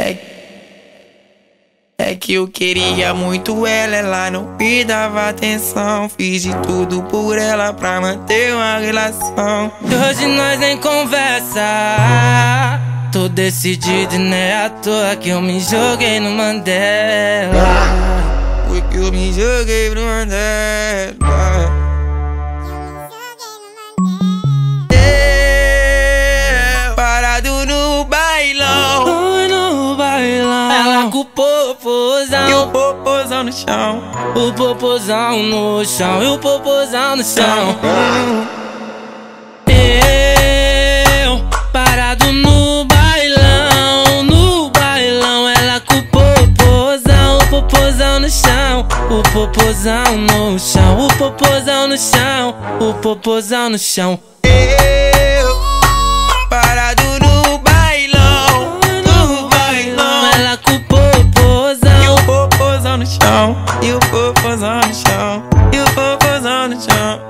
É que eu queria muito ela não me dava atenção. Fiz de tudo por ela pra manter uma relação. E hoje nós nem conversa. Tô decidido e não é à toa que eu me joguei no Mandela. Foi que eu me joguei pro Mandela. Parado no bailão. No bailão. Ela com o popozão E o popozão no chão. O popozão no chão. E o popozão no chão. Eu parado no bailão. No bailão. Ela com o popozão no chão. O popozão no chão. O popozão no chão. O popozão no chão. Parado no bailão. No bailão. Ela com o popozão. E o popozão no chão. E o popozão no chão. E o popozão no chão.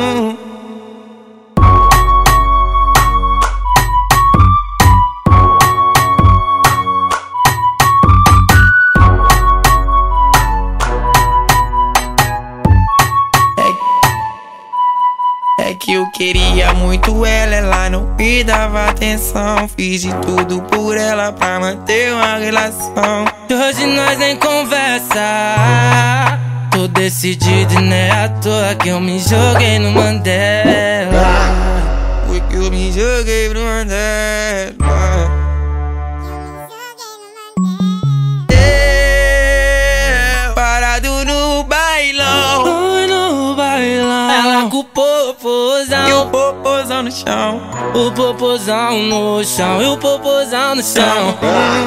É que eu queria muito ela não me dava atenção. Fiz de tudo por ela pra manter uma relação. E hoje nós nem conversa. Tô decidido e não é à toa que eu me joguei no Mandela. Foi que eu me joguei pro Mandela. Parado no bailão. No bailão. Ela com o popozão. E o popozão no chão. O popozão no chão. E o popozão no chão.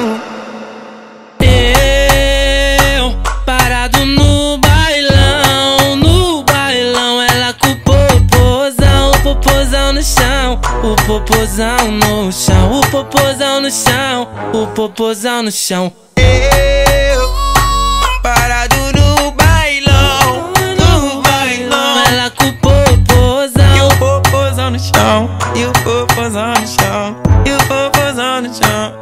Eu parado no bailão. No bailão. Ela com o popozão no chão. O popozão no chão. O popozão no chão. O popozão no chão. Parado no bailão. No bailão. Ela com o popozão. E o popozão no chão. E o popozão no chão. E o popozão no chão.